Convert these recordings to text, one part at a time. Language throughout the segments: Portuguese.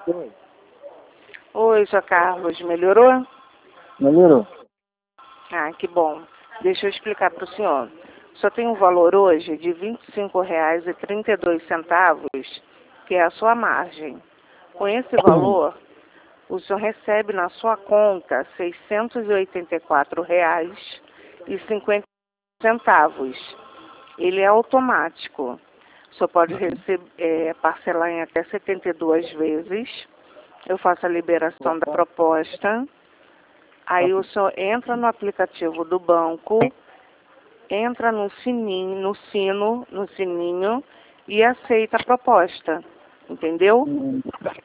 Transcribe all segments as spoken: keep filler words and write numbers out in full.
Oi. Oi, seu Carlos, melhorou? Melhorou. Ah, que bom. Deixa eu explicar para o senhor. Só tem um valor hoje de vinte e cinco reais e trinta e dois centavos, que é a sua margem. Com esse valor, o senhor recebe na sua conta seiscentos e oitenta e quatro reais e cinquenta centavos. Ele é automático. O senhor pode receber, é, parcelar em até setenta e duas vezes. Eu faço a liberação da proposta. Aí o senhor entra no aplicativo do banco, entra no sininho, no sino, no sininho e aceita a proposta. Entendeu? Hum.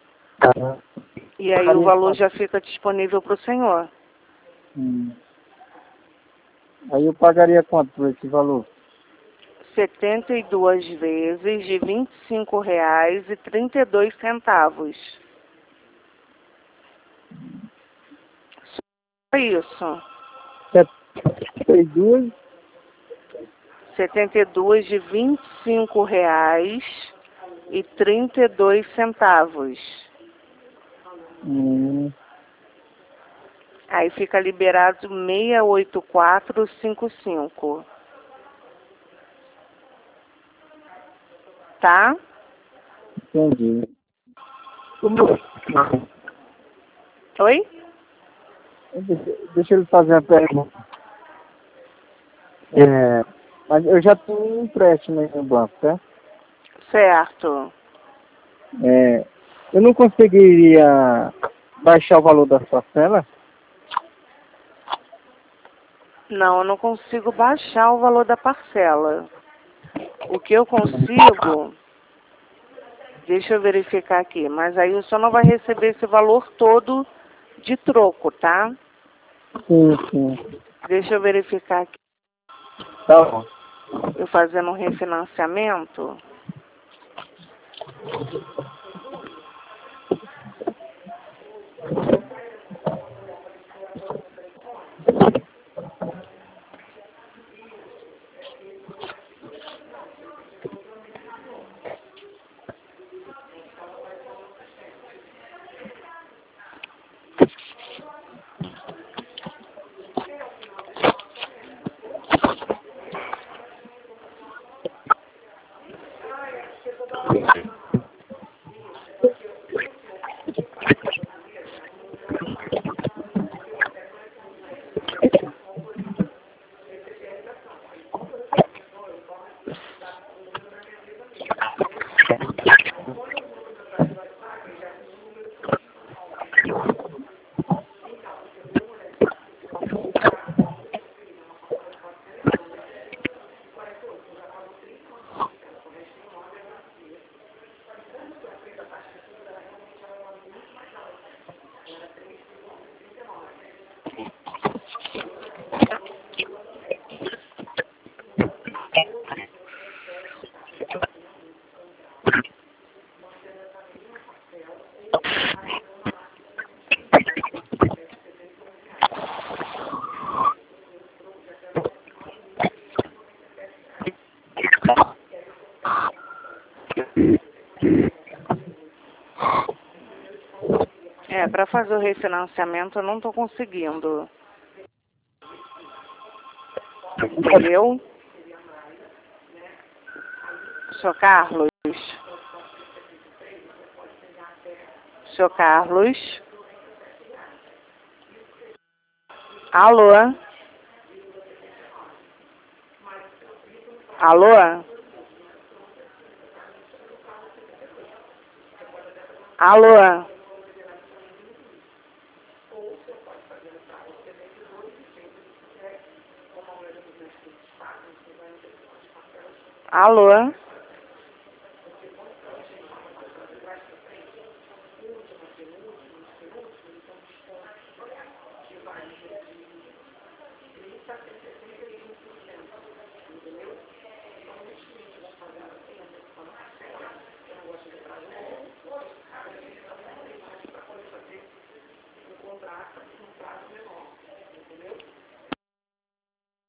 E aí o valor já fica disponível para o senhor. Hum. Aí eu pagaria quanto por esse valor? setenta e duas vezes de vinte e cinco reais e trinta e dois centavos. Só isso. setenta e duas? setenta e duas de vinte e cinco reais e trinta e dois centavos. Hum. Aí fica liberado seis oito quatro cinco cinco. Tá? Entendi. Oi? Deixa, deixa eu lhe fazer uma pergunta. É, mas eu já tenho um empréstimo aí no banco, tá? Certo. É, eu não conseguiria baixar o valor das parcelas? Não, eu não consigo baixar o valor da parcela. O que eu consigo, deixa eu verificar aqui, mas aí o senhor não vai receber esse valor todo de troco, tá? Sim, sim. Deixa eu verificar aqui. Tá bom. Eu fazendo um refinanciamento. É, para fazer o refinanciamento eu não estou conseguindo. Entendeu? Senhor Carlos? Senhor Carlos? Alô? Alô? Alô? Alô?